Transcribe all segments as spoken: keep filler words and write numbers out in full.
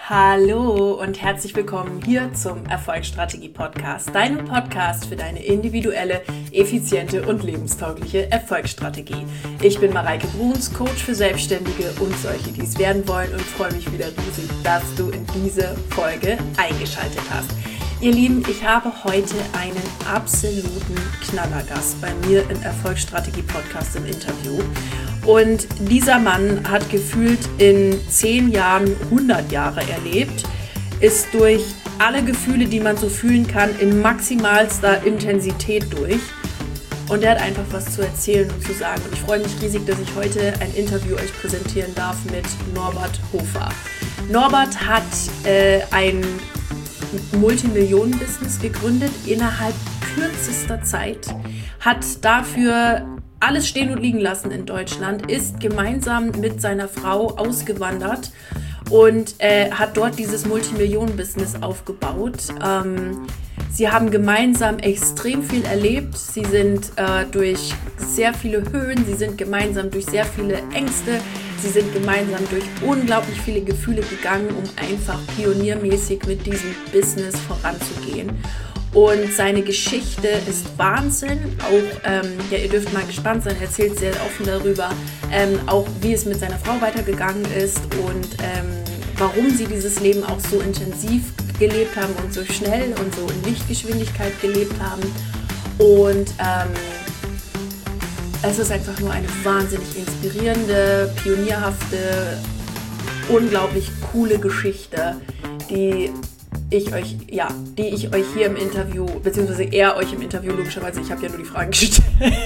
Hallo und herzlich willkommen hier zum Erfolgsstrategie-Podcast, deinem Podcast für deine individuelle, effiziente und lebenstaugliche Erfolgsstrategie. Ich bin Mareike Bruns, Coach für Selbstständige und solche, die es werden wollen, und freue mich wieder riesig, dass du in diese Folge eingeschaltet hast. Ihr Lieben, ich habe heute einen absoluten Knallergast bei mir im Erfolgsstrategie-Podcast im Interview. Und dieser Mann hat gefühlt in zehn Jahren hundert Jahre erlebt, ist durch alle Gefühle, die man so fühlen kann, in maximalster Intensität durch. Und er hat einfach was zu erzählen und zu sagen. Und ich freue mich riesig, dass ich heute ein Interview euch präsentieren darf mit Norbert Hofer. Norbert hat äh, ein Multimillionen-Business gegründet innerhalb kürzester Zeit, hat dafür alles stehen und liegen lassen in Deutschland, ist gemeinsam mit seiner Frau ausgewandert und äh, hat dort dieses Multimillionen-Business aufgebaut. Ähm, sie haben gemeinsam extrem viel erlebt. Sie sind äh, durch sehr viele Höhen, sie sind gemeinsam durch sehr viele Ängste, sie sind gemeinsam durch unglaublich viele Gefühle gegangen, um einfach pioniermäßig mit diesem Business voranzugehen. Und seine Geschichte ist Wahnsinn. Auch, ähm, ja, ihr dürft mal gespannt sein, er erzählt sehr offen darüber, ähm, auch wie es mit seiner Frau weitergegangen ist und ähm, warum sie dieses Leben auch so intensiv gelebt haben und so schnell und so in Lichtgeschwindigkeit gelebt haben. Und ähm, es ist einfach nur eine wahnsinnig inspirierende, pionierhafte, unglaublich coole Geschichte, die ich euch, ja, die ich euch hier im Interview, beziehungsweise er euch im Interview, logischerweise, ich habe ja nur die Fragen gestellt,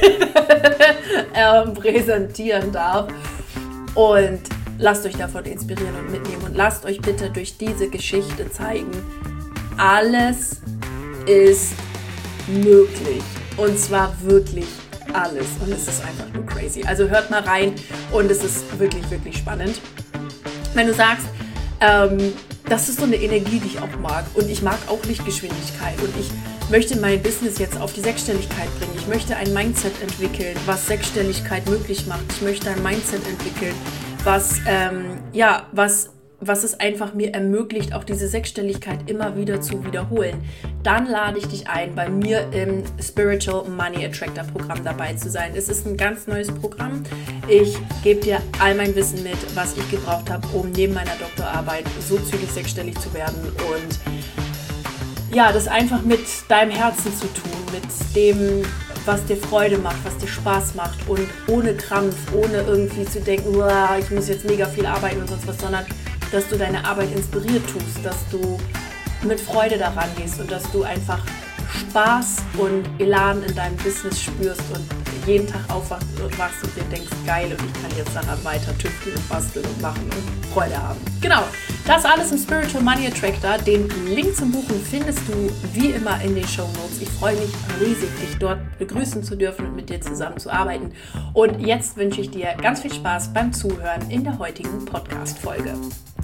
äh, präsentieren darf. Und lasst euch davon inspirieren und mitnehmen und lasst euch bitte durch diese Geschichte zeigen, alles ist möglich. Und zwar wirklich alles. Und es ist einfach nur crazy. Also hört mal rein und es ist wirklich, wirklich spannend. Wenn du sagst, ähm, das ist so eine Energie, die ich auch mag. Und ich mag auch Lichtgeschwindigkeit. Und ich möchte mein Business jetzt auf die Sechsstelligkeit bringen. Ich möchte ein Mindset entwickeln, was Sechsstelligkeit möglich macht. Ich möchte ein Mindset entwickeln, was, ähm, ja, was, was es einfach mir ermöglicht, auch diese Sechsstelligkeit immer wieder zu wiederholen. Dann lade ich dich ein, bei mir im Spiritual Money Attractor Programm dabei zu sein. Es ist ein ganz neues Programm. Ich gebe dir all mein Wissen mit, was ich gebraucht habe, um neben meiner Doktorarbeit so zügig sechsstellig zu werden und ja, das einfach mit deinem Herzen zu tun, mit dem, was dir Freude macht, was dir Spaß macht und ohne Krampf, ohne irgendwie zu denken, uah, ich muss jetzt mega viel arbeiten und sonst was, sondern dass du deine Arbeit inspiriert tust, dass du mit Freude daran gehst und dass du einfach Spaß und Elan in deinem Business spürst und jeden Tag aufwachst und wachst und dir denkst, geil, und ich kann jetzt daran weiter tüfteln und basteln und machen und Freude haben. Genau, das alles im Spiritual Money Attractor. Den Link zum Buchen findest du wie immer in den Shownotes. Ich freue mich riesig, dich dort begrüßen zu dürfen und mit dir zusammenzuarbeiten. Und jetzt wünsche ich dir ganz viel Spaß beim Zuhören in der heutigen Podcast-Folge.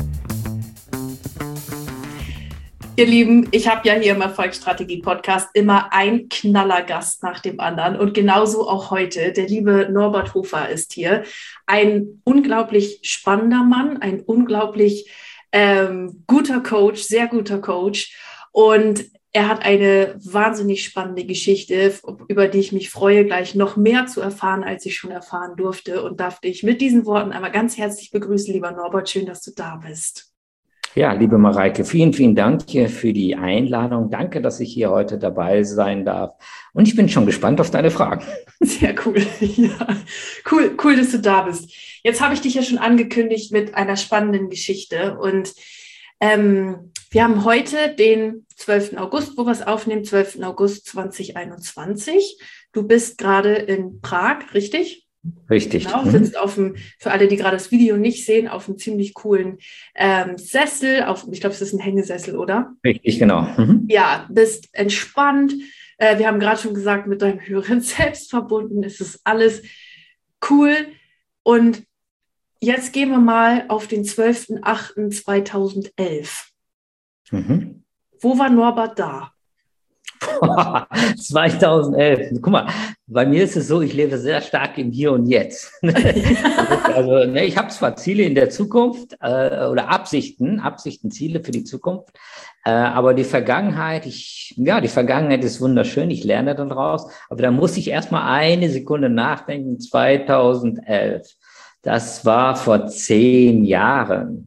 Ihr Lieben, ich habe ja hier im Erfolgsstrategie-Podcast immer einen Knallergast nach dem anderen und genauso auch heute. Der liebe Norbert Hofer ist hier. Ein unglaublich spannender Mann, ein unglaublich ähm, guter Coach, sehr guter Coach, und er hat eine wahnsinnig spannende Geschichte, über die ich mich freue, gleich noch mehr zu erfahren, als ich schon erfahren durfte, und darf dich mit diesen Worten einmal ganz herzlich begrüßen, lieber Norbert. Schön, dass du da bist. Ja, liebe Mareike, vielen, vielen Dank hier für die Einladung. Danke, dass ich hier heute dabei sein darf. Und ich bin schon gespannt auf deine Fragen. Sehr cool. Ja, cool, cool, dass du da bist. Jetzt habe ich dich ja schon angekündigt mit einer spannenden Geschichte. Und ähm, wir haben heute den zwölften August, wo wir es aufnehmen, zwölften August zweitausendeinundzwanzig. Du bist gerade in Prag, richtig? Richtig. Genau, sitzt auf dem, für alle, die gerade das Video nicht sehen, auf einem ziemlich coolen ähm, Sessel. Auf, ich glaube, es ist ein Hängesessel, oder? Richtig, genau. Mhm. Ja, bist entspannt. Äh, wir haben gerade schon gesagt, mit deinem höheren Selbst verbunden. Es ist alles cool. Und jetzt gehen wir mal auf den zwölften achten zweitausendelf. Mhm. Wo war Norbert da? zweitausendelf. Guck mal, bei mir ist es so, ich lebe sehr stark im Hier und Jetzt. Also, ne, ich habe zwar Ziele in der Zukunft äh, oder Absichten, Absichten, Ziele für die Zukunft, äh, aber die Vergangenheit, ich, ja, die Vergangenheit ist wunderschön, ich lerne daraus, aber da muss ich erstmal eine Sekunde nachdenken. zweitausendelf, das war vor zehn Jahren.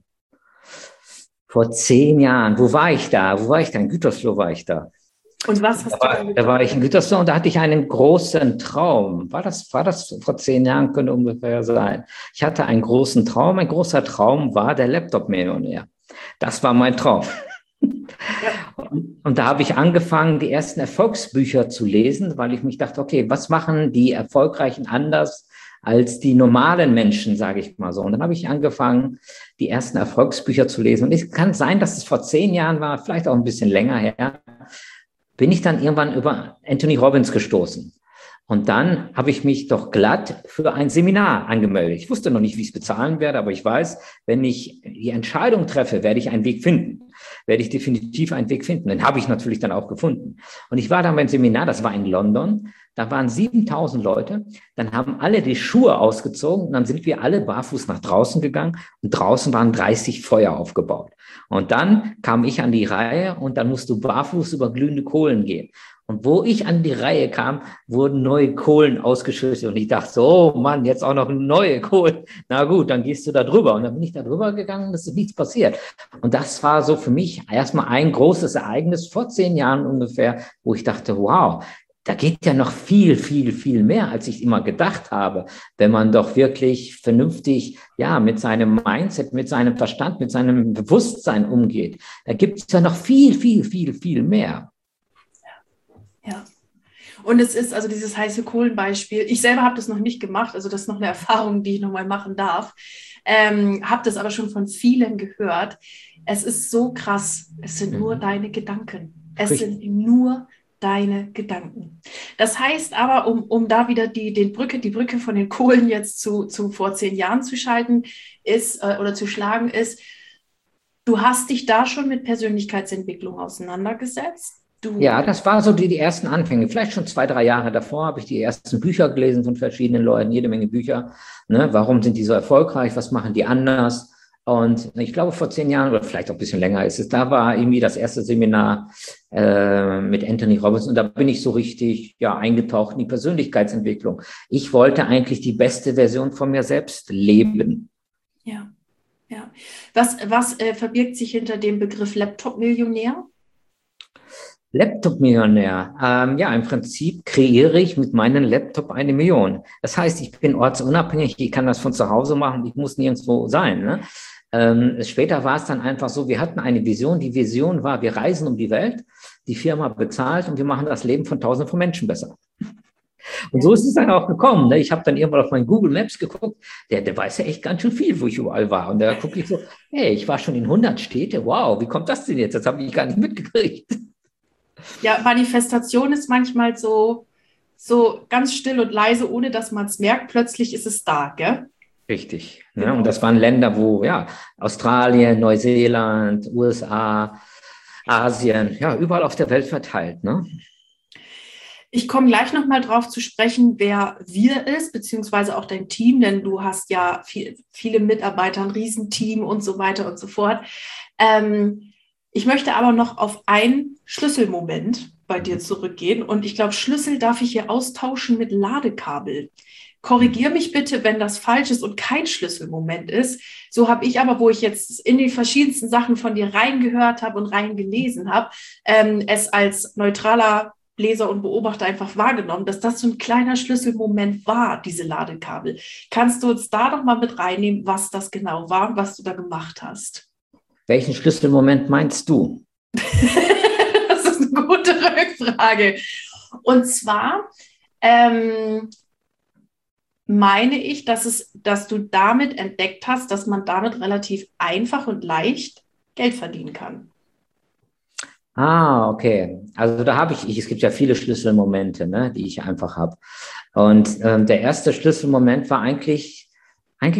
Vor zehn Jahren, wo war ich da? Wo war ich da? In Gütersloh war ich da. Und was hast Da du war, dann da getan? war ich in Gütersloh und da hatte ich einen großen Traum. War das, war das vor zehn Jahren, könnte ungefähr sein. Ich hatte einen großen Traum. Ein großer Traum war der Laptop-Millionär. Das war mein Traum. Ja. Und, und da habe ich angefangen, die ersten Erfolgsbücher zu lesen, weil ich mich dachte, okay, was machen die Erfolgreichen anders als die normalen Menschen, sage ich mal so. Und dann habe ich angefangen, die ersten Erfolgsbücher zu lesen. Und es kann sein, dass es vor zehn Jahren war, vielleicht auch ein bisschen länger her, bin ich dann irgendwann über Anthony Robbins gestoßen. Und dann habe ich mich doch glatt für ein Seminar angemeldet. Ich wusste noch nicht, wie ich es bezahlen werde, aber ich weiß, wenn ich die Entscheidung treffe, werde ich einen Weg finden. Werde ich definitiv einen Weg finden. Den habe ich natürlich dann auch gefunden. Und ich war dann beim Seminar, das war in London. Da waren siebentausend Leute. Dann haben alle die Schuhe ausgezogen und dann sind wir alle barfuß nach draußen gegangen und draußen waren dreißig Feuer aufgebaut. Und dann kam ich an die Reihe und dann musst du barfuß über glühende Kohlen gehen. Und wo ich an die Reihe kam, wurden neue Kohlen ausgeschüttet. Und ich dachte so, oh Mann, jetzt auch noch neue Kohlen. Na gut, dann gehst du da drüber. Und dann bin ich da drüber gegangen und es ist nichts passiert. Und das war so für mich erstmal ein großes Ereignis vor zehn Jahren ungefähr, wo ich dachte, wow, da geht ja noch viel, viel, viel mehr, als ich immer gedacht habe, wenn man doch wirklich vernünftig, ja, mit seinem Mindset, mit seinem Verstand, mit seinem Bewusstsein umgeht. Da gibt es ja noch viel, viel, viel, viel mehr. Ja. Und es ist also dieses heiße Kohlenbeispiel. Ich selber habe das noch nicht gemacht, also das ist noch eine Erfahrung, die ich nochmal machen darf. Ähm, habe das aber schon von vielen gehört. Es ist so krass. Es sind mhm. nur deine Gedanken. Es Richtig. sind nur deine Gedanken. Das heißt aber, um, um da wieder die, den Brücke, die Brücke von den Kohlen jetzt zu, zu vor zehn Jahren zu schalten, ist äh, oder zu schlagen, ist, du hast dich da schon mit Persönlichkeitsentwicklung auseinandergesetzt. Du ja, das war so die, die ersten Anfänge. Vielleicht schon zwei, drei Jahre davor habe ich die ersten Bücher gelesen von verschiedenen Leuten, jede Menge Bücher. Ne? Warum sind die so erfolgreich? Was machen die anders? Und ich glaube, vor zehn Jahren oder vielleicht auch ein bisschen länger ist es, da war irgendwie das erste Seminar äh, mit Anthony Robbins und da bin ich so richtig ja eingetaucht in die Persönlichkeitsentwicklung. Ich wollte eigentlich die beste Version von mir selbst leben. Ja, ja. Was, was äh, verbirgt sich hinter dem Begriff Laptop-Millionär? Laptop-Millionär. Ähm, ja, im Prinzip kreiere ich mit meinem Laptop eine Million. Das heißt, ich bin ortsunabhängig, ich kann das von zu Hause machen, ich muss nirgendwo sein. Ne? Ähm, später war es dann einfach so, wir hatten eine Vision. Die Vision war, wir reisen um die Welt, die Firma bezahlt und wir machen das Leben von Tausenden von Menschen besser. Und so ist es dann auch gekommen. Ne? Ich habe dann irgendwann auf meinen Google Maps geguckt, der, der weiß ja echt ganz schön viel, wo ich überall war. Und da gucke ich so, hey, ich war schon in hundert Städte, wow, wie kommt das denn jetzt? Das habe ich gar nicht mitgekriegt. Ja, Manifestation ist manchmal so, so ganz still und leise, ohne dass man es merkt. Plötzlich ist es da, gell? Richtig. Ja, genau. Und das waren Länder, wo, ja, Australien, Neuseeland, U S A, Asien, ja, überall auf der Welt verteilt, ne? Ich komme gleich nochmal drauf zu sprechen, wer wir ist, beziehungsweise auch dein Team, denn du hast ja viel, viele Mitarbeiter, ein Riesenteam und so weiter und so fort. Ähm, Ich möchte aber noch auf einen Schlüsselmoment bei dir zurückgehen und ich glaube, Schlüssel darf ich hier austauschen mit Ladekabel. Korrigier mich bitte, wenn das falsch ist und kein Schlüsselmoment ist. So habe ich aber, wo ich jetzt in die verschiedensten Sachen von dir reingehört habe und reingelesen habe, ähm, es als neutraler Leser und Beobachter einfach wahrgenommen, dass das so ein kleiner Schlüsselmoment war, diese Ladekabel. Kannst du uns da noch mal mit reinnehmen, was das genau war und was du da gemacht hast? Welchen Schlüsselmoment meinst du? Das ist eine gute Rückfrage. Und zwar ähm, meine ich, dass, es, dass du damit entdeckt hast, dass man damit relativ einfach und leicht Geld verdienen kann. Ah, okay. Also da habe ich, ich, es gibt ja viele Schlüsselmomente, ne, die ich einfach habe. Und ähm, der erste Schlüsselmoment war eigentlich, eigentlich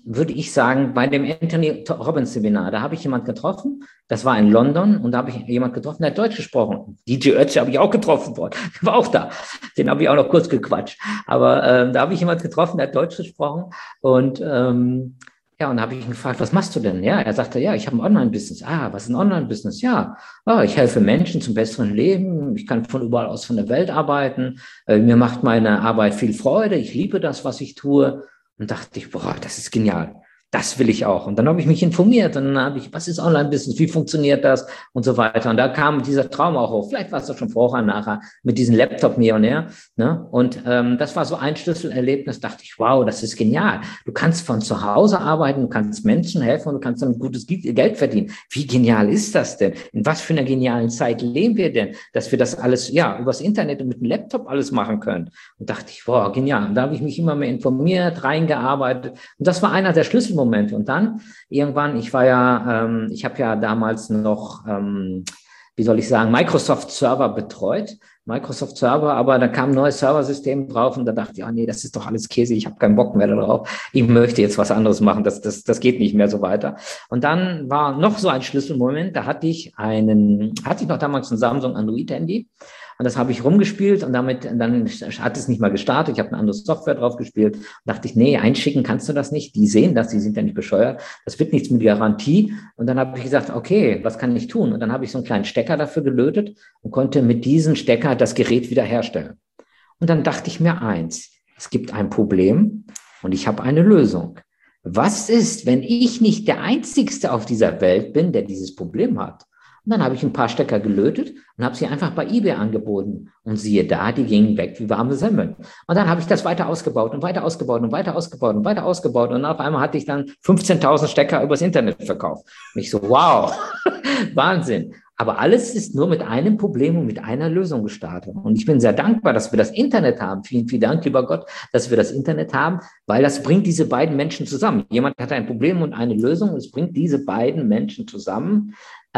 würde ich sagen, bei dem Anthony Robbins Seminar, da habe ich jemanden getroffen, das war in London, und da habe ich jemanden getroffen, der hat Deutsch gesprochen. D J Ötzi habe ich auch getroffen, der war auch da. Den habe ich auch noch kurz gequatscht. Aber ähm, da habe ich jemanden getroffen, der hat Deutsch gesprochen, und ähm, ja, und da habe ich ihn gefragt, was machst du denn? Ja, er sagte, ja, ich habe ein Online-Business. Ah, was ist ein Online-Business? Ja, oh, ich helfe Menschen zum besseren Leben. Ich kann von überall aus von der Welt arbeiten. Äh, mir macht meine Arbeit viel Freude. Ich liebe das, was ich tue. Und dachte ich, boah, das ist genial. Das will ich auch. Und dann habe ich mich informiert, und dann habe ich, was ist Online-Business? Wie funktioniert das? Und so weiter. Und da kam dieser Traum auch hoch. Vielleicht war es doch schon vorher, nachher mit diesem Laptop-Millionär. Ne? Und ähm, das war so ein Schlüsselerlebnis. Dachte ich, wow, das ist genial. Du kannst von zu Hause arbeiten, du kannst Menschen helfen und du kannst dann gutes Geld verdienen. Wie genial ist das denn? In was für einer genialen Zeit leben wir denn, dass wir das alles, ja, übers Internet und mit dem Laptop alles machen können? Und dachte ich, wow, genial. Und da habe ich mich immer mehr informiert, reingearbeitet. Und das war einer der Schlüsselmomente. Und dann irgendwann, ich war ja, ähm, ich habe ja damals noch, ähm, wie soll ich sagen, Microsoft Server betreut, Microsoft Server, aber da kam ein neues Serversystem drauf, und da dachte ich, ah nee, das ist doch alles Käse, ich habe keinen Bock mehr darauf, ich möchte jetzt was anderes machen, das, das, das geht nicht mehr so weiter. Und dann war noch so ein Schlüsselmoment, da hatte ich einen, hatte ich noch damals ein Samsung Android-Handy. Und das habe ich rumgespielt, und damit, dann hat es nicht mal gestartet. Ich habe eine andere Software drauf gespielt, und dachte ich, nee, einschicken kannst du das nicht. Die sehen das, die sind ja nicht bescheuert. Das wird nichts mit Garantie. Und dann habe ich gesagt, okay, was kann ich tun? Und dann habe ich so einen kleinen Stecker dafür gelötet und konnte mit diesem Stecker das Gerät wiederherstellen. Und dann dachte ich mir eins, es gibt ein Problem und ich habe eine Lösung. Was ist, wenn ich nicht der Einzigste auf dieser Welt bin, der dieses Problem hat? Und dann habe ich ein paar Stecker gelötet und habe sie einfach bei eBay angeboten. Und siehe da, die gingen weg wie warme Semmeln. Und dann habe ich das weiter ausgebaut und weiter ausgebaut und weiter ausgebaut und weiter ausgebaut. Und auf einmal hatte ich dann fünfzehntausend Stecker übers Internet verkauft. Und ich so, wow, Wahnsinn. Aber alles ist nur mit einem Problem und mit einer Lösung gestartet. Und ich bin sehr dankbar, dass wir das Internet haben. Vielen, vielen Dank, lieber Gott, dass wir das Internet haben, weil das bringt diese beiden Menschen zusammen. Jemand hat ein Problem und eine Lösung, und es bringt diese beiden Menschen zusammen.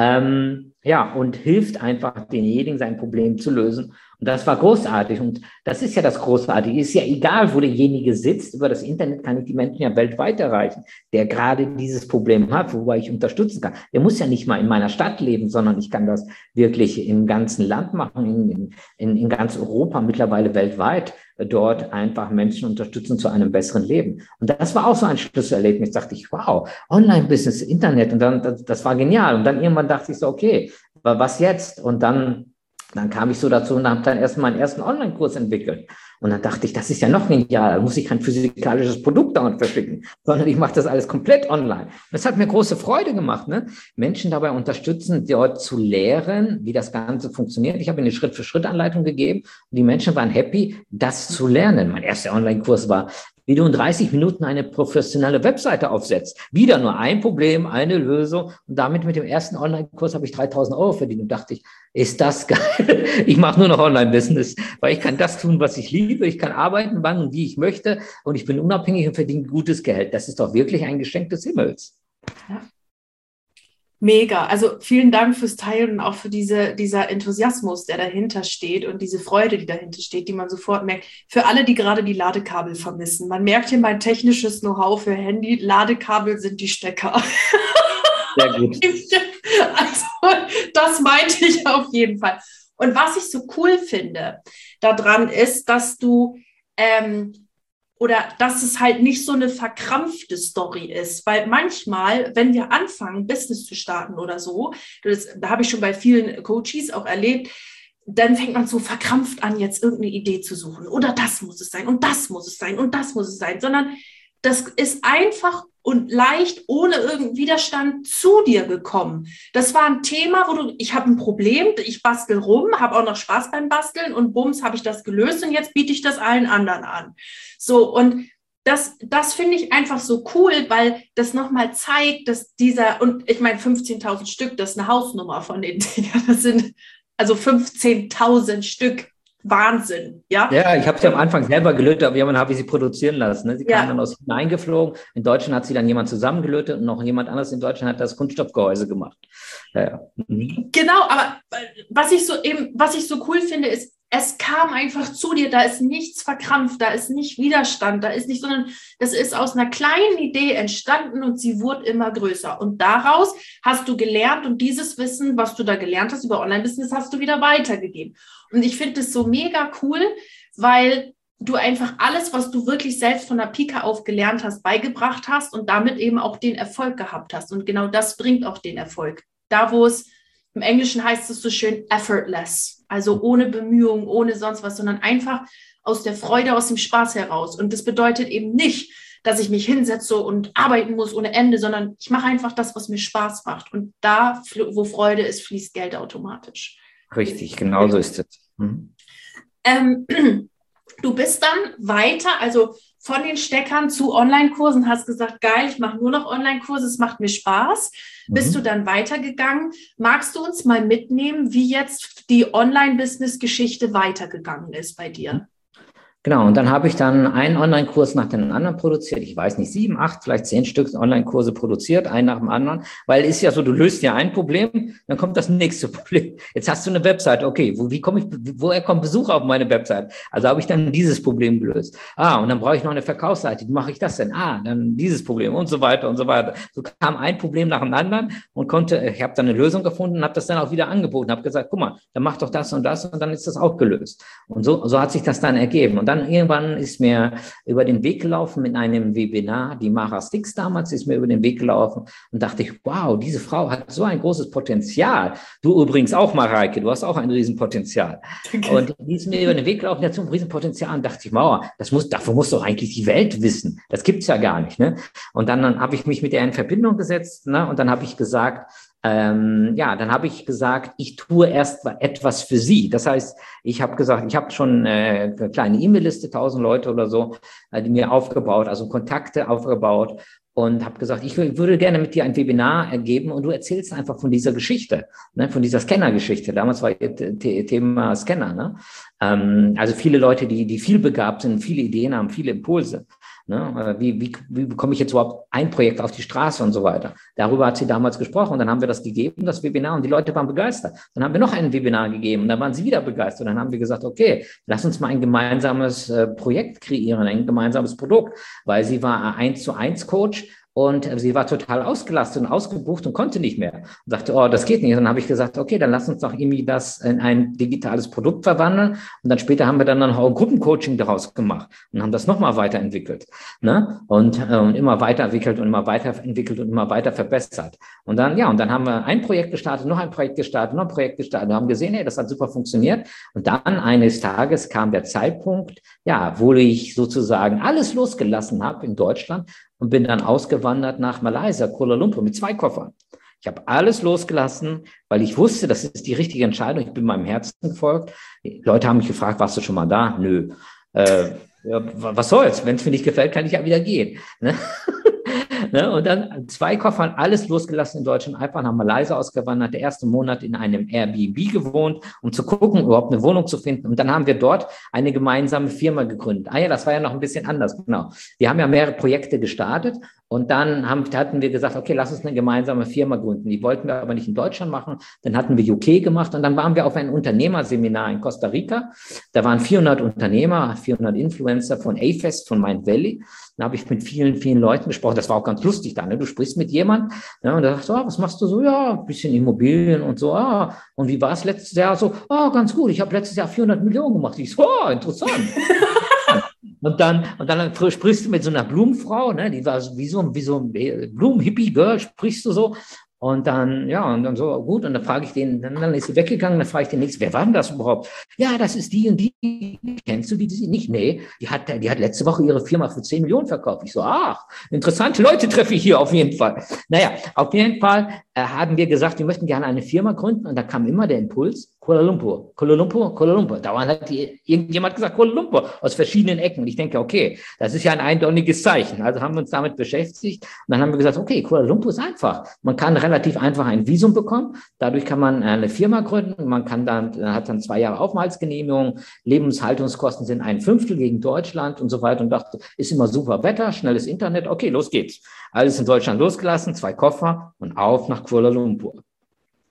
Ähm, ja, und hilft einfach denjenigen, sein Problem zu lösen. Und das war großartig. Und das ist ja das Großartige. Ist ja egal, wo derjenige sitzt. Über das Internet kann ich die Menschen ja weltweit erreichen, der gerade dieses Problem hat, wobei ich unterstützen kann. Der muss ja nicht mal in meiner Stadt leben, sondern ich kann das wirklich im ganzen Land machen, in, in, in ganz Europa, mittlerweile weltweit, dort einfach Menschen unterstützen zu einem besseren Leben. Und das war auch so ein Schlüsselerlebnis. Da dachte ich, wow, Online-Business, Internet. Und dann, das, das war genial. Und dann irgendwann dachte ich so, okay, was jetzt? Und dann Dann kam ich so dazu und habe dann erst meinen ersten Online-Kurs entwickelt. Und dann dachte ich, das ist ja noch genial. Da muss ich kein physikalisches Produkt dauernd verschicken, sondern ich mache das alles komplett online. Das hat mir große Freude gemacht, ne? Menschen dabei unterstützen, dort zu lehren, wie das Ganze funktioniert. Ich habe ihnen eine Schritt-für-Schritt-Anleitung gegeben und die Menschen waren happy, das zu lernen. Mein erster Online-Kurs war, wie du in dreißig Minuten eine professionelle Webseite aufsetzt. Wieder nur ein Problem, eine Lösung. Und damit mit dem ersten Online-Kurs habe ich dreitausend Euro verdient und dachte ich, ist das geil. Ich mache nur noch Online-Business, weil ich kann das tun, was ich liebe. Ich kann arbeiten, wann und wie ich möchte. Und ich bin unabhängig und verdiene gutes Geld. Das ist doch wirklich ein Geschenk des Himmels. Ja. Mega. Also vielen Dank fürs Teilen und auch für diese, dieser Enthusiasmus, der dahinter steht und diese Freude, die dahinter steht, die man sofort merkt. Für alle, die gerade die Ladekabel vermissen. Man merkt hier mein technisches Know-how für Handy. Ladekabel sind die Stecker. Sehr gut. Also das meinte ich auf jeden Fall. Und was ich so cool finde daran ist, dass du ähm, oder dass es halt nicht so eine verkrampfte Story ist, weil manchmal, wenn wir anfangen, Business zu starten oder so, das, da habe ich schon bei vielen Coaches auch erlebt, dann fängt man so verkrampft an, jetzt irgendeine Idee zu suchen oder das muss es sein und das muss es sein und das muss es sein, sondern das ist einfach und leicht, ohne irgendeinen Widerstand zu dir gekommen. Das war ein Thema, wo du, ich habe ein Problem, ich bastel rum, habe auch noch Spaß beim Basteln und bums, habe ich das gelöst und jetzt biete ich das allen anderen an. So, und das, das finde ich einfach so cool, weil das nochmal zeigt, dass dieser, und ich meine fünfzehntausend Stück, das ist eine Hausnummer von den Dingern, das sind also fünfzehntausend Stück. Wahnsinn, ja? Ja, ich habe sie am Anfang selber gelötet, aber irgendwann habe ich sie produzieren lassen. Ne? Sie ja. kamen dann aus China eingeflogen. In Deutschland hat sie dann jemand zusammengelötet und noch jemand anderes in Deutschland hat das Kunststoffgehäuse gemacht. Ja, ja. Mhm. Genau, aber was ich so eben, was ich so cool finde, ist, es kam einfach zu dir, da ist nichts verkrampft, da ist nicht Widerstand, da ist nicht, sondern das ist aus einer kleinen Idee entstanden und sie wurde immer größer. Und daraus hast du gelernt und dieses Wissen, was du da gelernt hast über Online-Business, hast du wieder weitergegeben. Und ich finde das so mega cool, weil du einfach alles, was du wirklich selbst von der Pike auf gelernt hast, beigebracht hast und damit eben auch den Erfolg gehabt hast. Und genau das bringt auch den Erfolg. Da, wo es im Englischen heißt es so schön effortless, also ohne Bemühung, ohne sonst was, sondern einfach aus der Freude, aus dem Spaß heraus. Und das bedeutet eben nicht, dass ich mich hinsetze und arbeiten muss ohne Ende, sondern ich mache einfach das, was mir Spaß macht. Und da, wo Freude ist, fließt Geld automatisch. Richtig, genau so ist es. Mhm. Ähm, du bist dann weiter, also von den Steckern zu Online-Kursen, hast gesagt, geil, ich mache nur noch Online-Kurse, es macht mir Spaß. Mhm. Bist du dann weitergegangen? Magst du uns mal mitnehmen, wie jetzt die Online-Business-Geschichte weitergegangen ist bei dir? Genau, und dann habe ich dann einen Online-Kurs nach dem anderen produziert. Ich weiß nicht, sieben, acht, vielleicht zehn Stück Online-Kurse produziert, einen nach dem anderen. Weil es ist ja so, du löst ja ein Problem, dann kommt das nächste Problem. Jetzt hast du eine Website, okay, wo, wie komme ich, woher kommen Besucher auf meine Website? Also habe ich dann dieses Problem gelöst. Ah, und dann brauche ich noch eine Verkaufsseite. Wie mache ich das denn? Ah, dann dieses Problem und so weiter und so weiter. So kam ein Problem nach dem anderen und konnte, ich habe dann eine Lösung gefunden und habe das dann auch wieder angeboten. Habe gesagt, guck mal, dann mach doch das und das und dann ist das auch gelöst. Und so, so hat sich das dann ergeben. Und dann irgendwann ist mir über den Weg gelaufen mit einem Webinar, die Mara Stix damals ist mir über den Weg gelaufen und dachte ich, wow, diese Frau hat so ein großes Potenzial. Du übrigens auch, Mareike, du hast auch ein Riesenpotenzial. Okay. Und die ist mir über den Weg gelaufen, die hat so ein Riesenpotenzial und dachte ich, wow, das muss, davon muss doch eigentlich die Welt wissen. Das gibt's ja gar nicht. Ne? Und dann, dann habe ich mich mit ihr in Verbindung gesetzt, ne? Und dann habe ich gesagt, Ähm, ja, dann habe ich gesagt, ich tue erst etwas für sie. Das heißt, ich habe gesagt, ich habe schon äh, eine kleine E-Mail-Liste, tausend Leute oder so, äh, die mir aufgebaut, also Kontakte aufgebaut und habe gesagt, ich würde gerne mit dir ein Webinar geben und du erzählst einfach von dieser Geschichte, ne, von dieser Scanner-Geschichte. Damals war ihr Thema Scanner, ne? Ähm, also viele Leute, die, die viel begabt sind, viele Ideen haben, viele Impulse. Ne? Wie, wie, wie bekomme ich jetzt überhaupt ein Projekt auf die Straße und so weiter? Darüber hat sie damals gesprochen und dann haben wir das gegeben, das Webinar, und die Leute waren begeistert. Dann haben wir noch ein Webinar gegeben und dann waren sie wieder begeistert. Und dann haben wir gesagt, okay, lass uns mal ein gemeinsames äh, Projekt kreieren, ein gemeinsames Produkt, weil sie war eins zu eins Coach. Und sie war total ausgelastet und ausgebucht und konnte nicht mehr. Und sagte, oh, das geht nicht. Und dann habe ich gesagt, okay, dann lass uns doch irgendwie das in ein digitales Produkt verwandeln. Und dann später haben wir dann noch ein Gruppencoaching daraus gemacht und haben das nochmal weiterentwickelt. Ne? Und, äh, und immer weiterentwickelt und immer weiterentwickelt und immer weiter verbessert. Und dann, ja, und dann haben wir ein Projekt gestartet, noch ein Projekt gestartet, noch ein Projekt gestartet. Und haben gesehen, hey, das hat super funktioniert. Und dann eines Tages kam der Zeitpunkt, ja, wo ich sozusagen alles losgelassen habe in Deutschland und bin dann ausgewandert nach Malaysia, Kuala Lumpur, mit zwei Koffern. Ich habe alles losgelassen, weil ich wusste, das ist die richtige Entscheidung. Ich bin meinem Herzen gefolgt. Die Leute haben mich gefragt, warst du schon mal da? Nö. Äh, ja, was soll's? Wenn es mir nicht gefällt, kann ich ja wieder gehen. Ne? Ne? Und dann zwei Koffern, alles losgelassen in Deutschland, einfach nach Malaysia ausgewandert, der erste Monat in einem Airbnb gewohnt, um zu gucken, überhaupt eine Wohnung zu finden. Und dann haben wir dort eine gemeinsame Firma gegründet. Ah ja, das war ja noch ein bisschen anders, genau. Wir haben ja mehrere Projekte gestartet und dann haben, hatten wir gesagt, okay, lass uns eine gemeinsame Firma gründen. Die wollten wir aber nicht in Deutschland machen. Dann hatten wir U K gemacht und dann waren wir auf ein Unternehmerseminar in Costa Rica. Da waren vierhundert Unternehmer, vierhundert Influencer von A-Fest, von Mind Valley. Da habe ich mit vielen, vielen Leuten gesprochen. Das war auch ganz lustig da. Ne? Du sprichst mit jemandem, ne? Und da sagst du, oh, was machst du so? Ja, ein bisschen Immobilien und so. Ah, und wie war es letztes Jahr? So, oh, ganz gut. Ich habe letztes Jahr vierhundert Millionen gemacht. Ich so, oh, interessant. Und dann, und dann sprichst du mit so einer Blumenfrau, ne? Die war wie so, wie so ein Blumen-Hippie-Girl, sprichst du so. Und dann, ja, und dann so, gut, und dann frage ich den, dann, dann ist sie weggegangen, dann frage ich den nächsten, wer war denn das überhaupt? Ja, das ist die und die, kennst du die, die nicht? Nee, die hat, die hat letzte Woche ihre Firma für zehn Millionen verkauft. Ich so, ach, interessante Leute treffe ich hier auf jeden Fall. Naja, auf jeden Fall äh, haben wir gesagt, wir möchten gerne eine Firma gründen und da kam immer der Impuls, Kuala Lumpur, Kuala Lumpur, Kuala Lumpur. Dauernd hat die, irgendjemand gesagt, Kuala Lumpur, aus verschiedenen Ecken. Und ich denke, okay, das ist ja ein eindeutiges Zeichen. Also haben wir uns damit beschäftigt und dann haben wir gesagt, okay, Kuala Lumpur ist einfach. Man kann relativ einfach ein Visum bekommen. Dadurch kann man eine Firma gründen. Man kann dann, hat dann zwei Jahre Aufenthaltsgenehmigung. Lebenshaltungskosten sind ein Fünftel gegen Deutschland und so weiter. Und dachte, ist immer super Wetter, schnelles Internet. Okay, los geht's. Alles in Deutschland losgelassen, zwei Koffer und auf nach Kuala Lumpur.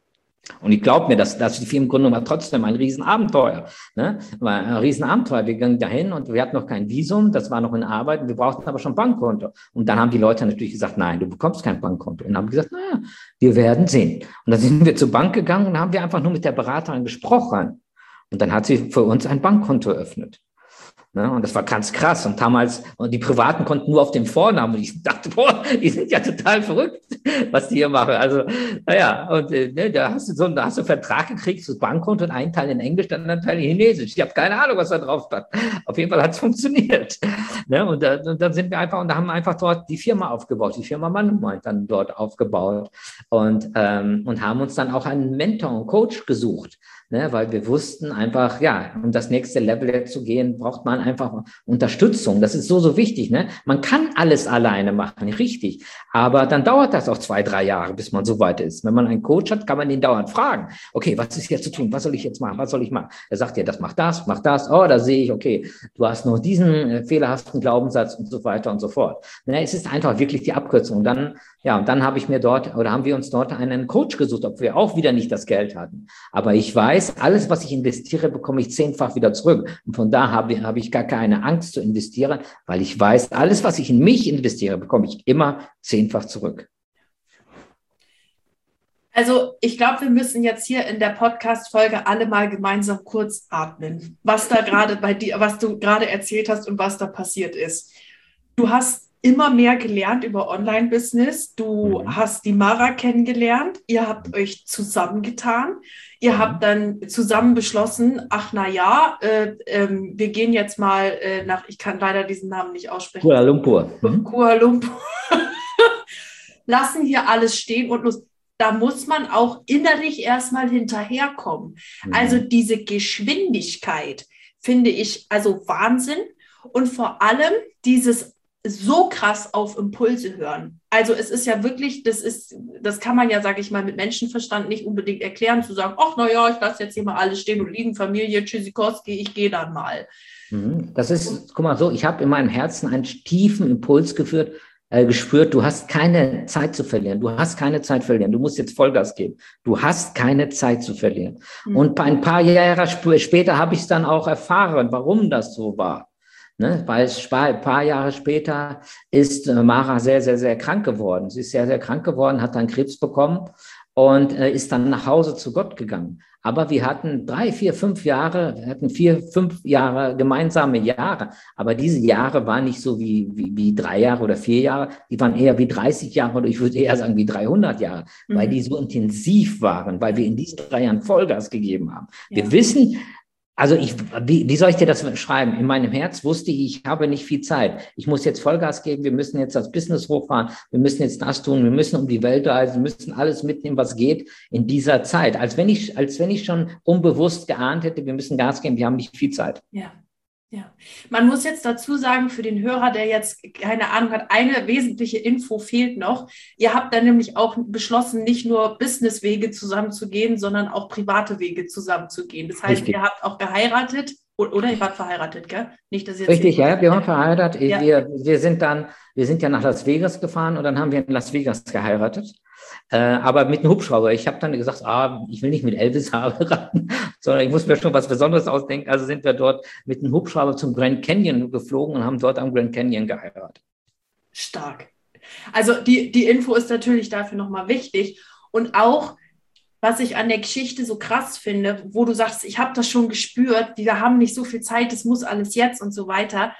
Und ich glaube mir, dass, dass die Firmengründung war trotzdem ein Riesenabenteuer. Ne? War ein Riesenabenteuer. Wir gingen dahin und wir hatten noch kein Visum, das war noch in Arbeit, wir brauchten aber schon ein Bankkonto. Und dann haben die Leute natürlich gesagt, nein, du bekommst kein Bankkonto. Und dann haben wir gesagt, naja, wir werden sehen. Und dann sind wir zur Bank gegangen und haben wir einfach nur mit der Beraterin gesprochen. Und dann hat sie für uns ein Bankkonto eröffnet. Ne, und das war ganz krass. Und damals, und die Privaten konnten nur auf den Vornamen. Und ich dachte, boah, die sind ja total verrückt, was die hier machen. Also, naja, und äh, ne, da hast du so, da hast du einen Vertrag gekriegt, so Bankkonto, und einen Teil in Englisch, dann einen Teil in Chinesisch. Ich habe keine Ahnung, was da drauf stand. Auf jeden Fall hat es funktioniert. Ne, und, da, und dann sind wir einfach, und da haben wir einfach dort die Firma aufgebaut, die Firma Mannemeint dann dort aufgebaut und, ähm, und haben uns dann auch einen Mentor, einen Coach gesucht. Ne, weil wir wussten einfach, ja, um das nächste Level zu gehen, braucht man einfach Unterstützung. Das ist so, so wichtig. Ne? Man kann alles alleine machen, richtig. Aber dann dauert das auch zwei, drei Jahre, bis man so weit ist. Wenn man einen Coach hat, kann man ihn dauernd fragen. Okay, was ist jetzt zu tun? Was soll ich jetzt machen? Was soll ich machen? Er sagt dir, das macht das, macht das. Oh, da sehe ich, okay, du hast noch diesen äh, fehlerhaften Glaubenssatz und so weiter und so fort. Ne, es ist einfach wirklich die Abkürzung. Und dann, ja, und dann habe ich mir dort, oder haben wir uns dort einen Coach gesucht, ob wir auch wieder nicht das Geld hatten. Aber ich weiß, alles, was ich investiere, bekomme ich zehnfach wieder zurück. Und von da habe, habe ich gar keine Angst zu investieren, weil ich weiß, alles, was ich in mich investiere, bekomme ich immer zehnfach zurück. Also ich glaube, wir müssen jetzt hier in der Podcast-Folge alle mal gemeinsam kurz atmen, was da gerade bei dir, was du gerade erzählt hast und was da passiert ist. Du hast immer mehr gelernt über Online-Business. Du mhm. hast die Mara kennengelernt. Ihr habt euch zusammengetan. Ihr mhm. habt dann zusammen beschlossen, ach na ja, äh, äh, wir gehen jetzt mal äh, nach, ich kann leider diesen Namen nicht aussprechen. Kuala Lumpur. Mhm. Kuala Lumpur. Lassen hier alles stehen und los. Da muss man auch innerlich erstmal hinterherkommen. Mhm. Also diese Geschwindigkeit finde ich also Wahnsinn. Und vor allem dieses so krass auf Impulse hören. Also es ist ja wirklich, das ist, das kann man ja, sage ich mal, mit Menschenverstand nicht unbedingt erklären, zu sagen, ach naja, ich lasse jetzt hier mal alles stehen und liegen, Familie, Tschüssikowski, ich gehe dann mal. Das ist, guck mal so, ich habe in meinem Herzen einen tiefen Impuls geführt, äh, gespürt, du hast keine Zeit zu verlieren, du hast keine Zeit zu verlieren, du musst jetzt Vollgas geben, du hast keine Zeit zu verlieren. Mhm. Und ein paar Jahre sp- später habe ich es dann auch erfahren, warum das so war. Ne, weil ein paar Jahre später ist äh, Mara sehr, sehr, sehr krank geworden. Sie ist sehr, sehr krank geworden, hat dann Krebs bekommen und äh, ist dann nach Hause zu Gott gegangen. Aber wir hatten drei, vier, fünf Jahre, wir hatten vier, fünf Jahre gemeinsame Jahre. Aber diese Jahre waren nicht so wie, wie, wie drei Jahre oder vier Jahre. Die waren eher wie dreißig Jahre oder ich würde eher sagen wie dreihundert Jahre, mhm. weil die so intensiv waren, weil wir in diesen drei Jahren Vollgas gegeben haben. Ja. Wir wissen, Also ich, wie, wie soll ich dir das schreiben? In meinem Herz wusste ich, ich habe nicht viel Zeit. Ich muss jetzt Vollgas geben, wir müssen jetzt das Business hochfahren, wir müssen jetzt das tun, wir müssen um die Welt reisen, wir müssen alles mitnehmen, was geht in dieser Zeit. Als wenn ich, als wenn ich schon unbewusst geahnt hätte, wir müssen Gas geben, wir haben nicht viel Zeit. Ja. Ja, man muss jetzt dazu sagen, für den Hörer, der jetzt keine Ahnung hat, eine wesentliche Info fehlt noch. Ihr habt dann nämlich auch beschlossen, nicht nur Businesswege zusammenzugehen, sondern auch private Wege zusammenzugehen. Das heißt, Richtig. Ihr habt auch geheiratet, oder ihr wart verheiratet, gell? Nicht, dass ihr jetzt Richtig, ja, wir waren verheiratet. Ja. Wir, wir sind dann, wir sind ja nach Las Vegas gefahren und dann haben wir in Las Vegas geheiratet. Äh, aber mit einem Hubschrauber. Ich habe dann gesagt, ah, ich will nicht mit Elvis heiraten, sondern ich muss mir schon was Besonderes ausdenken. Also sind wir dort mit einem Hubschrauber zum Grand Canyon geflogen und haben dort am Grand Canyon geheiratet. Stark. Also die, die Info ist natürlich dafür nochmal wichtig. Und auch, was ich an der Geschichte so krass finde, wo du sagst, ich habe das schon gespürt, wir haben nicht so viel Zeit, es muss alles jetzt und so weiter.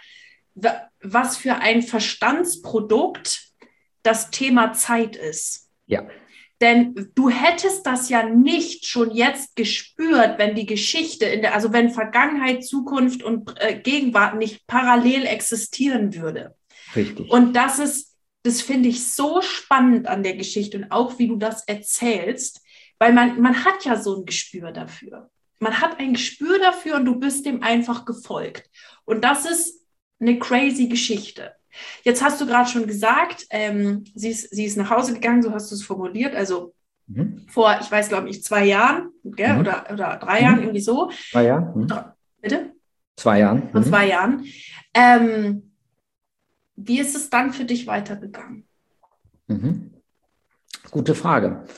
Was für ein Verstandsprodukt das Thema Zeit ist. Ja. Denn du hättest das ja nicht schon jetzt gespürt, wenn die Geschichte, in der, also wenn Vergangenheit, Zukunft und äh, Gegenwart nicht parallel existieren würde. Richtig. Und das ist, das finde ich so spannend an der Geschichte und auch wie du das erzählst, weil man, man hat ja so ein Gespür dafür. Man hat ein Gespür dafür und du bist dem einfach gefolgt. Und das ist eine crazy Geschichte. Jetzt hast du gerade schon gesagt, ähm, sie, ist, sie ist nach Hause gegangen, so hast du es formuliert, also mhm. vor, ich weiß, glaube ich, zwei Jahren gell? Mhm. Oder, oder drei mhm. Jahren, irgendwie so. Zwei Jahre. Mhm. Bitte? Zwei Jahren. Vor mhm. zwei Jahren. Ähm, wie ist es dann für dich weitergegangen? Mhm. Gute Frage.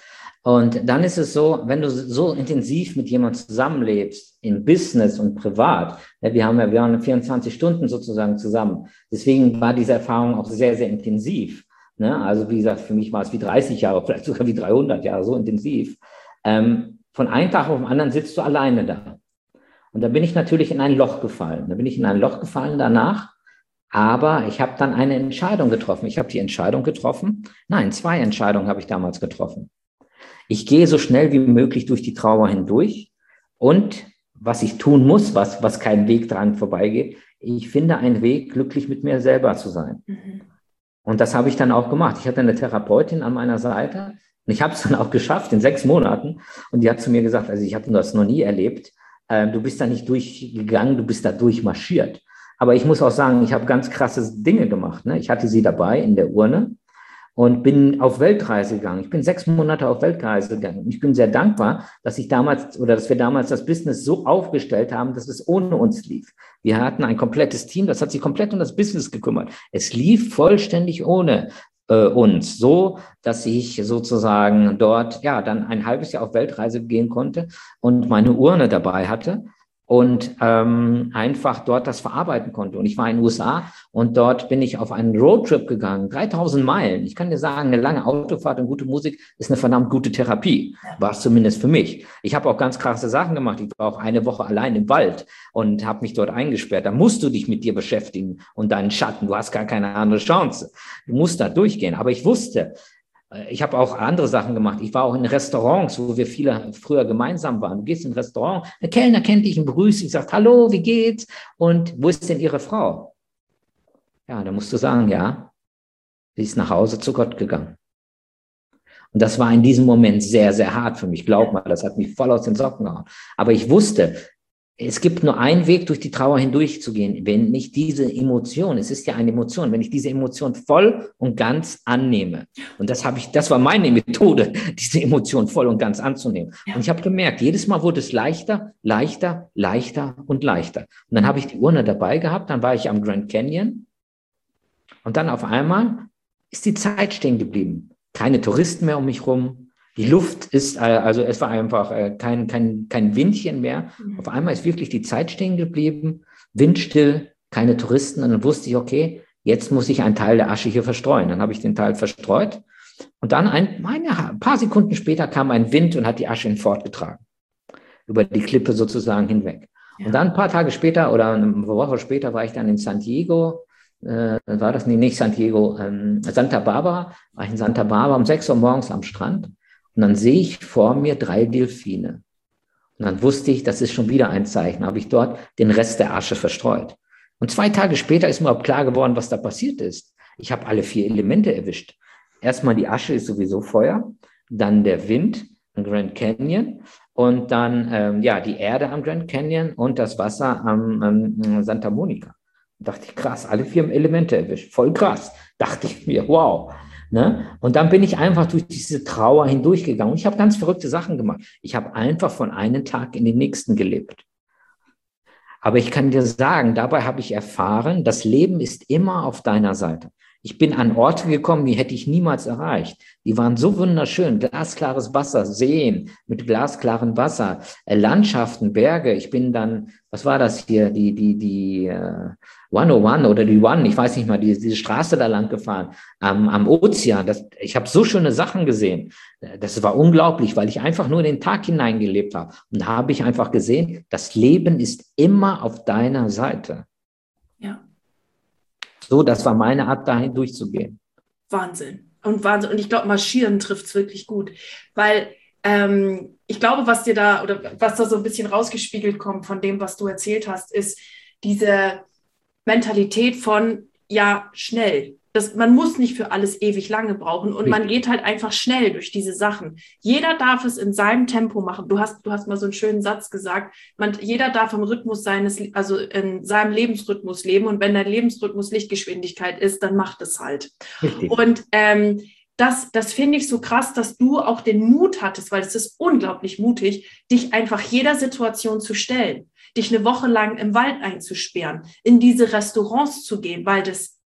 Und dann ist es so, wenn du so intensiv mit jemandem zusammenlebst, in Business und privat, ja, wir haben ja, wir waren vierundzwanzig Stunden sozusagen zusammen. Deswegen war diese Erfahrung auch sehr, sehr intensiv. Ne? Also wie gesagt, für mich war es wie dreißig Jahre, vielleicht sogar wie dreihundert Jahre, so intensiv. Ähm, von einem Tag auf den anderen sitzt du alleine da. Und da bin ich natürlich in ein Loch gefallen. Da bin ich in ein Loch gefallen danach. Aber ich habe dann eine Entscheidung getroffen. Ich habe die Entscheidung getroffen. Nein, zwei Entscheidungen habe ich damals getroffen. Ich gehe so schnell wie möglich durch die Trauer hindurch. Und was ich tun muss, was, was kein Weg dran vorbeigeht, ich finde einen Weg, glücklich mit mir selber zu sein. Mhm. Und das habe ich dann auch gemacht. Ich hatte eine Therapeutin an meiner Seite und ich habe es dann auch geschafft in sechs Monaten. Und die hat zu mir gesagt, also ich habe das noch nie erlebt, äh, du bist da nicht durchgegangen, du bist da durchmarschiert. Aber ich muss auch sagen, ich habe ganz krasse Dinge gemacht. Ne? Ich hatte sie dabei in der Urne und bin auf Weltreise gegangen. Ich bin sechs Monate auf Weltreise gegangen. Ich bin sehr dankbar, dass ich damals oder dass wir damals das Business so aufgestellt haben, dass es ohne uns lief. Wir hatten ein komplettes Team, das hat sich komplett um das Business gekümmert. Es lief vollständig ohne äh, uns, so dass ich sozusagen dort ja dann ein halbes Jahr auf Weltreise gehen konnte und meine Urne dabei hatte. Und ähm, einfach dort das verarbeiten konnte. Und ich war in den U S A und dort bin ich auf einen Roadtrip gegangen, dreitausend Meilen. Ich kann dir sagen, eine lange Autofahrt und gute Musik ist eine verdammt gute Therapie, war es zumindest für mich. Ich habe auch ganz krasse Sachen gemacht. Ich war auch eine Woche allein im Wald und habe mich dort eingesperrt. Da musst du dich mit dir beschäftigen und deinen Schatten. Du hast gar keine andere Chance. Du musst da durchgehen. Aber ich wusste, ich habe auch andere Sachen gemacht. Ich war auch in Restaurants, wo wir viele früher gemeinsam waren. Du gehst in ein Restaurant, der Kellner kennt dich und begrüßt dich, sagt, hallo, wie geht's? Und wo ist denn Ihre Frau? Ja, dann musst du sagen, ja, sie ist nach Hause zu Gott gegangen. Und das war in diesem Moment sehr, sehr hart für mich. Glaub mal, das hat mich voll aus den Socken gehauen. Aber ich wusste, es gibt nur einen Weg, durch die Trauer hindurchzugehen, wenn nicht diese Emotion, es ist ja eine Emotion, wenn ich diese Emotion voll und ganz annehme. Und das habe ich, das war meine Methode, diese Emotion voll und ganz anzunehmen. Und ich habe gemerkt, jedes Mal wurde es leichter, leichter, leichter und leichter. Und dann habe ich die Urne dabei gehabt, dann war ich am Grand Canyon und dann auf einmal ist die Zeit stehen geblieben. Keine Touristen mehr um mich rum. Die Luft ist, also es war einfach kein, kein, kein Windchen mehr. Auf einmal ist wirklich die Zeit stehen geblieben, windstill, keine Touristen. Und dann wusste ich, okay, jetzt muss ich einen Teil der Asche hier verstreuen. Dann habe ich den Teil verstreut. Und dann ein, ein paar Sekunden später kam ein Wind und hat die Asche fortgetragen. Über die Klippe sozusagen hinweg. Ja. Und dann ein paar Tage später oder eine Woche später war ich dann in San Diego. Äh, war das nee, nicht San Diego, ähm, Santa Barbara. War ich in Santa Barbara um sechs Uhr morgens am Strand. Und dann sehe ich vor mir drei Delfine. Und dann wusste ich, das ist schon wieder ein Zeichen. Habe ich dort den Rest der Asche verstreut. Und zwei Tage später ist mir auch klar geworden, was da passiert ist. Ich habe alle vier Elemente erwischt. Erstmal die Asche ist sowieso Feuer, dann der Wind am Grand Canyon und dann ähm, ja die Erde am Grand Canyon und das Wasser am, am Santa Monica. Da dachte ich, krass, alle vier Elemente erwischt. Voll krass. Dachte ich mir, wow. Ne? Und dann bin ich einfach durch diese Trauer hindurchgegangen. Und ich habe ganz verrückte Sachen gemacht. Ich habe einfach von einem Tag in den nächsten gelebt. Aber ich kann dir sagen, dabei habe ich erfahren, das Leben ist immer auf deiner Seite. Ich bin an Orte gekommen, die hätte ich niemals erreicht. Die waren so wunderschön, glasklares Wasser, Seen mit glasklarem Wasser, äh, Landschaften, Berge. Ich bin dann, was war das hier, die die die äh, hundertundeins oder die One, ich weiß nicht mal, die, diese Straße da lang gefahren, am, am Ozean. Das, ich habe so schöne Sachen gesehen. Das war unglaublich, weil ich einfach nur in den Tag hineingelebt habe. Und da habe ich einfach gesehen, das Leben ist immer auf deiner Seite. Ja. So, das war meine Art, dahin durchzugehen. Wahnsinn. Und Wahnsinn. Und ich glaube, marschieren trifft es wirklich gut. Weil ähm, ich glaube, was dir da oder was da so ein bisschen rausgespiegelt kommt von dem, was du erzählt hast, ist diese Mentalität von, ja, schnell. Das, man muss nicht für alles ewig lange brauchen und man geht halt einfach schnell durch diese Sachen. Jeder darf es in seinem Tempo machen. Du hast, du hast mal so einen schönen Satz gesagt, man, jeder darf im Rhythmus seines, also in seinem Lebensrhythmus leben und wenn dein Lebensrhythmus Lichtgeschwindigkeit ist, dann macht es halt. Richtig. Und ähm, das, das finde ich so krass, dass du auch den Mut hattest, weil es ist unglaublich mutig, dich einfach jeder Situation zu stellen, dich eine Woche lang im Wald einzusperren, in diese Restaurants zu gehen, weil das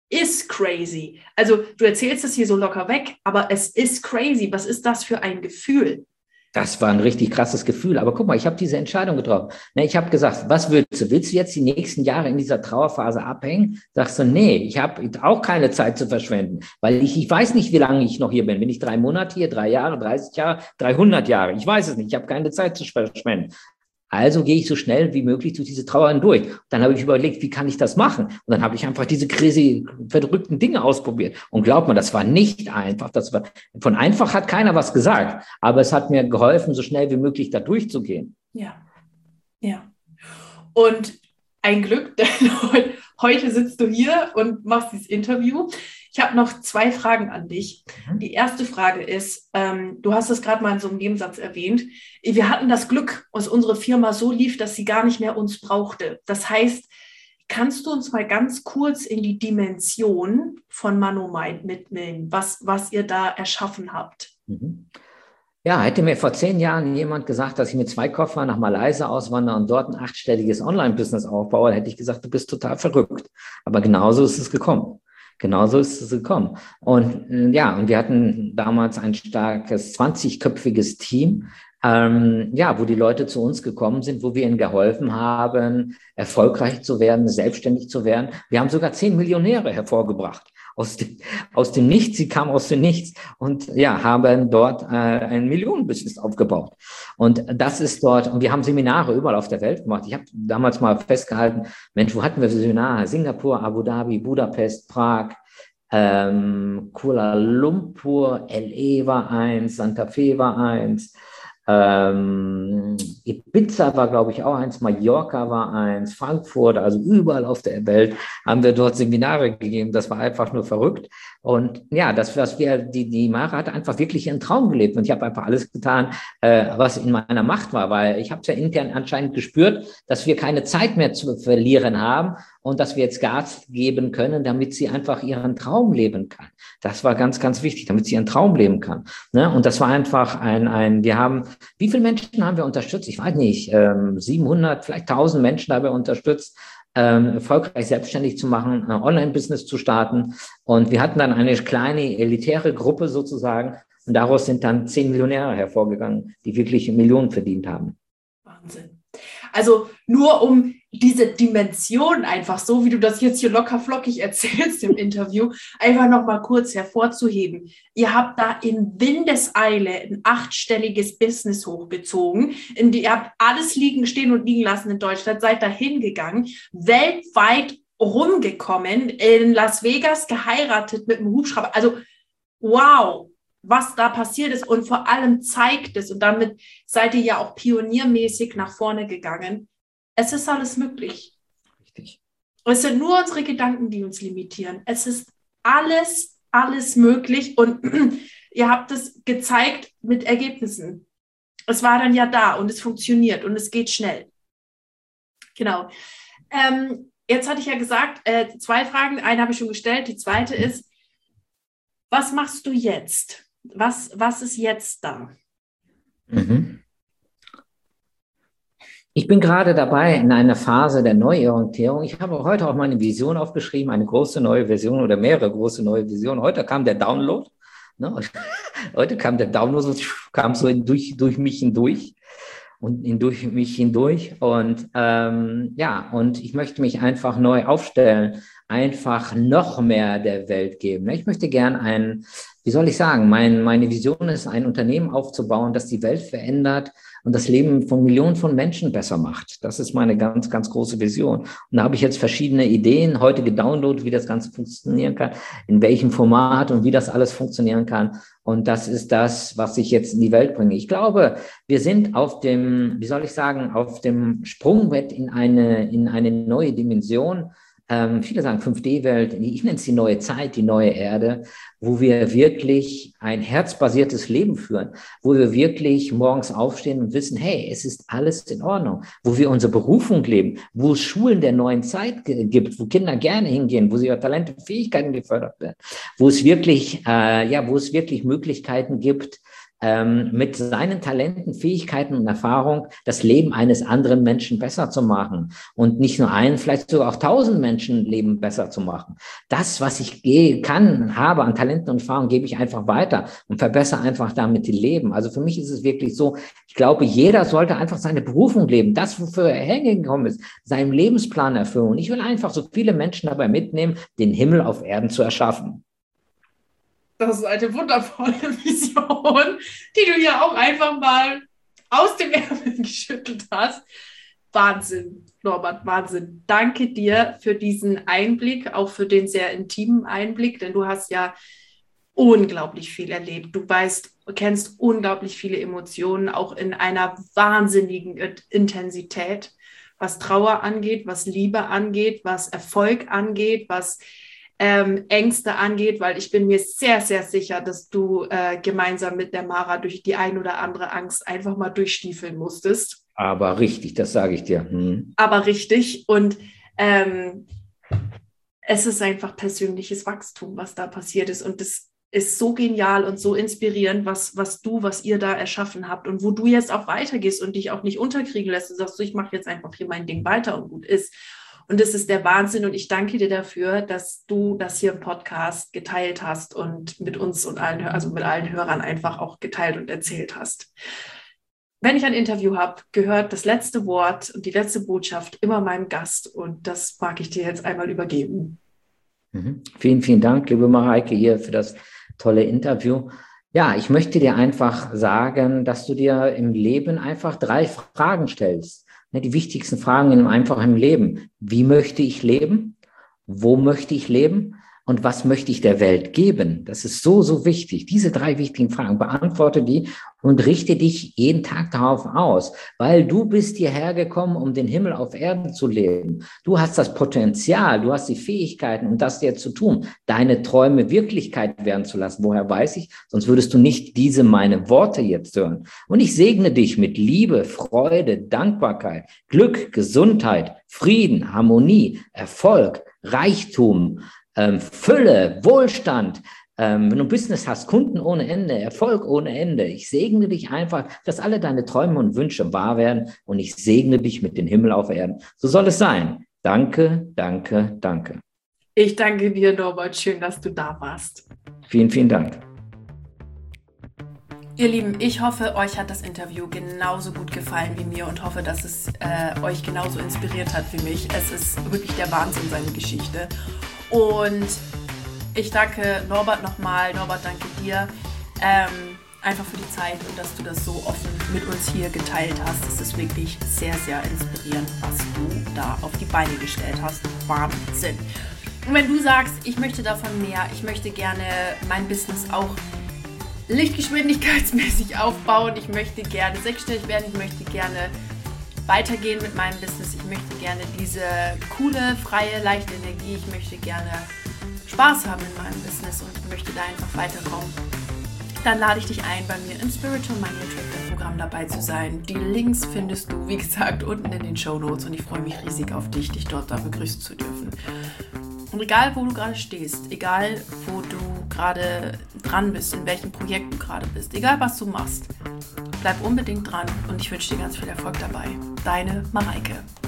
ist crazy. Also du erzählst es hier so locker weg, aber es ist crazy. Was ist das für ein Gefühl? Das war ein richtig krasses Gefühl. Aber guck mal, ich habe diese Entscheidung getroffen. Ich habe gesagt, was willst du? Willst du jetzt die nächsten Jahre in dieser Trauerphase abhängen? Sagst du, nee, ich habe auch keine Zeit zu verschwenden, weil ich, ich weiß nicht, wie lange ich noch hier bin. Bin ich drei Monate hier, drei Jahre, dreißig Jahre, dreihundert Jahre? Ich weiß es nicht. Ich habe keine Zeit zu verschwenden. Also gehe ich so schnell wie möglich durch diese Trauer hindurch. Dann habe ich überlegt, wie kann ich das machen? Und dann habe ich einfach diese crazy, verrückten Dinge ausprobiert. Und glaubt mir, das war nicht einfach. Das war, von einfach hat keiner was gesagt. Aber es hat mir geholfen, so schnell wie möglich da durchzugehen. Ja, ja. Und ein Glück, denn heute sitzt du hier und machst dieses Interview. Ich habe noch zwei Fragen an dich. Mhm. Die erste Frage ist, ähm, du hast es gerade mal in so einem Nebensatz erwähnt, wir hatten das Glück, dass unsere Firma so lief, dass sie gar nicht mehr uns brauchte. Das heißt, kannst du uns mal ganz kurz in die Dimension von Monomind mitnehmen, was, was ihr da erschaffen habt? Mhm. Ja, hätte mir vor zehn Jahren jemand gesagt, dass ich mit zwei Koffern nach Malaysia auswandere und dort ein achtstelliges Online-Business aufbaue, hätte ich gesagt, du bist total verrückt. Aber genauso ist es gekommen. Genauso ist es gekommen. Und ja, und wir hatten damals ein starkes zwanzigköpfiges Team, ähm, ja, wo die Leute zu uns gekommen sind, wo wir ihnen geholfen haben, erfolgreich zu werden, selbstständig zu werden. Wir haben sogar zehn Millionäre hervorgebracht. Aus dem, aus dem Nichts, sie kamen aus dem Nichts und ja, haben dort äh, ein Millionenbusiness aufgebaut. Und das ist dort, und wir haben Seminare überall auf der Welt gemacht. Ich habe damals mal festgehalten, Mensch, wo hatten wir Seminare? Singapur, Abu Dhabi, Budapest, Prag, ähm, Kuala Lumpur, L A war eins, Santa Fe war eins, Ähm, Ibiza war, glaube ich, auch eins, Mallorca war eins, Frankfurt, also überall auf der Welt haben wir dort Seminare gegeben. Das war einfach nur verrückt. Und ja, das, was wir, die, die Mara hat einfach wirklich ihren Traum gelebt. Und ich habe einfach alles getan, äh, was in meiner Macht war, weil ich habe es ja intern anscheinend gespürt, dass wir keine Zeit mehr zu verlieren haben und dass wir jetzt Gas geben können, damit sie einfach ihren Traum leben kann. Das war ganz, ganz wichtig, damit sie ihren Traum leben kann. Ne? Und das war einfach ein, ein, wir haben, wie viele Menschen haben wir unterstützt? Ich weiß nicht, ähm, siebenhundert, vielleicht tausend Menschen dabei unterstützt, ähm, erfolgreich selbstständig zu machen, ein Online-Business zu starten. Und wir hatten dann eine kleine elitäre Gruppe sozusagen. Und daraus sind dann zehn Millionäre hervorgegangen, die wirklich Millionen verdient haben. Wahnsinn. Also nur um diese Dimension einfach so, wie du das jetzt hier locker flockig erzählst im Interview, einfach nochmal kurz hervorzuheben. Ihr habt da in Windeseile ein achtstelliges Business hochgezogen. In die, ihr habt alles liegen, stehen und liegen lassen in Deutschland, seid da hingegangen, weltweit rumgekommen, in Las Vegas geheiratet mit einem Hubschrauber. Also wow, was da passiert ist und vor allem zeigt es, und damit seid ihr ja auch pioniermäßig nach vorne gegangen, es ist alles möglich. Richtig. Es sind nur unsere Gedanken, die uns limitieren. Es ist alles, alles möglich und ihr habt es gezeigt mit Ergebnissen. Es war dann ja da und es funktioniert und es geht schnell. Genau. Ähm, jetzt hatte ich ja gesagt, äh, zwei Fragen, eine habe ich schon gestellt, die zweite ist, was machst du jetzt? Was, was ist jetzt da? Mhm. Ich bin gerade dabei in einer Phase der Neuorientierung. Ich habe heute auch meine Vision aufgeschrieben, eine große neue Version oder mehrere große neue Visionen. Heute kam der Download. Ne? Heute kam der Download, kam so durch, durch mich hindurch und durch mich hindurch. Und ähm, ja, und ich möchte mich einfach neu aufstellen, einfach noch mehr der Welt geben. Ich möchte gern ein, wie soll ich sagen, mein, meine Vision ist, ein Unternehmen aufzubauen, das die Welt verändert und das Leben von Millionen von Menschen besser macht. Das ist meine ganz, ganz große Vision. Und da habe ich jetzt verschiedene Ideen heute gedownloadet, wie das Ganze funktionieren kann, in welchem Format und wie das alles funktionieren kann. Und das ist das, was ich jetzt in die Welt bringe. Ich glaube, wir sind auf dem, wie soll ich sagen, auf dem Sprungbrett in eine, in eine neue Dimension. Ähm, viele sagen fünf D-Welt, ich nenne es die neue Zeit, die neue Erde, wo wir wirklich ein herzbasiertes Leben führen, wo wir wirklich morgens aufstehen und wissen, hey, es ist alles in Ordnung, wo wir unsere Berufung leben, wo es Schulen der neuen Zeit g- gibt, wo Kinder gerne hingehen, wo ihre Talente und Fähigkeiten gefördert werden, wo es wirklich, äh, ja, wo es wirklich Möglichkeiten gibt, ähm, mit seinen Talenten, Fähigkeiten und Erfahrung das Leben eines anderen Menschen besser zu machen und nicht nur einen, vielleicht sogar auch tausend Menschen Leben besser zu machen. Das, was ich gehe, kann, habe an Talenten und Erfahrung, gebe ich einfach weiter und verbessere einfach damit die Leben. Also für mich ist es wirklich so, ich glaube, jeder sollte einfach seine Berufung leben, das, wofür er hingekommen ist, seinen Lebensplan erfüllen. Und ich will einfach so viele Menschen dabei mitnehmen, den Himmel auf Erden zu erschaffen. Das ist eine wundervolle Vision, die du ja auch einfach mal aus dem Ärmel geschüttelt hast. Wahnsinn, Norbert, Wahnsinn. Danke dir für diesen Einblick, auch für den sehr intimen Einblick, denn du hast ja unglaublich viel erlebt. Du weißt, kennst unglaublich viele Emotionen, auch in einer wahnsinnigen Intensität, was Trauer angeht, was Liebe angeht, was Erfolg angeht, was Ähm, Ängste angeht, weil ich bin mir sehr, sehr sicher, dass du äh, gemeinsam mit der Mara durch die ein oder andere Angst einfach mal durchstiefeln musstest. Aber richtig, das sage ich dir. Hm. Aber richtig. Und ähm, es ist einfach persönliches Wachstum, was da passiert ist. Und das ist so genial und so inspirierend, was, was du, was ihr da erschaffen habt und wo du jetzt auch weitergehst und dich auch nicht unterkriegen lässt und sagst, so, ich mache jetzt einfach hier mein Ding weiter und gut ist. Und das ist der Wahnsinn und ich danke dir dafür, dass du das hier im Podcast geteilt hast und mit uns und allen, also mit allen Hörern einfach auch geteilt und erzählt hast. Wenn ich ein Interview habe, gehört das letzte Wort und die letzte Botschaft immer meinem Gast und das mag ich dir jetzt einmal übergeben. Mhm. Vielen, vielen Dank, liebe Mareike, hier für das tolle Interview. Ja, ich möchte dir einfach sagen, dass du dir im Leben einfach drei Fragen stellst. Die wichtigsten Fragen in einem einfachen Leben. Wie möchte ich leben? Wo möchte ich leben? Und was möchte ich der Welt geben? Das ist so, so wichtig. Diese drei wichtigen Fragen, beantworte die und richte dich jeden Tag darauf aus, weil du bist hierher gekommen, um den Himmel auf Erden zu leben. Du hast das Potenzial, du hast die Fähigkeiten, um das jetzt zu tun, deine Träume Wirklichkeit werden zu lassen. Woher weiß ich? Sonst würdest du nicht diese meine Worte jetzt hören. Und ich segne dich mit Liebe, Freude, Dankbarkeit, Glück, Gesundheit, Frieden, Harmonie, Erfolg, Reichtum, Ähm, Fülle, Wohlstand, ähm, wenn du Business hast, Kunden ohne Ende, Erfolg ohne Ende. Ich segne dich einfach, dass alle deine Träume und Wünsche wahr werden und ich segne dich mit dem Himmel auf Erden. So soll es sein. Danke, danke, danke. Ich danke dir, Norbert. Schön, dass du da warst. Vielen, vielen Dank. Ihr Lieben, ich hoffe, euch hat das Interview genauso gut gefallen wie mir und hoffe, dass es äh, euch genauso inspiriert hat wie mich. Es ist wirklich der Wahnsinn, seine Geschichte. Und ich danke Norbert nochmal, Norbert, danke dir, ähm, einfach für die Zeit und dass du das so offen mit uns hier geteilt hast. Es ist wirklich sehr, sehr inspirierend, was du da auf die Beine gestellt hast. Wahnsinn. Und wenn du sagst, ich möchte davon mehr, ich möchte gerne mein Business auch lichtgeschwindigkeitsmäßig aufbauen, ich möchte gerne sechsstellig werden, ich möchte gerne weitergehen mit meinem Business. Ich möchte gerne diese coole, freie, leichte Energie. Ich möchte gerne Spaß haben in meinem Business und ich möchte da einfach weiterkommen. Dann lade ich dich ein, bei mir im Spiritual Money Attractor Programm dabei zu sein. Die Links findest du, wie gesagt, unten in den Shownotes und ich freue mich riesig auf dich, dich dort da begrüßen zu dürfen. Und egal, wo du gerade stehst, egal, wo du gerade dran bist, in welchem Projekt du gerade bist, egal, was du machst, bleib unbedingt dran und ich wünsche dir ganz viel Erfolg dabei. Deine Mareike.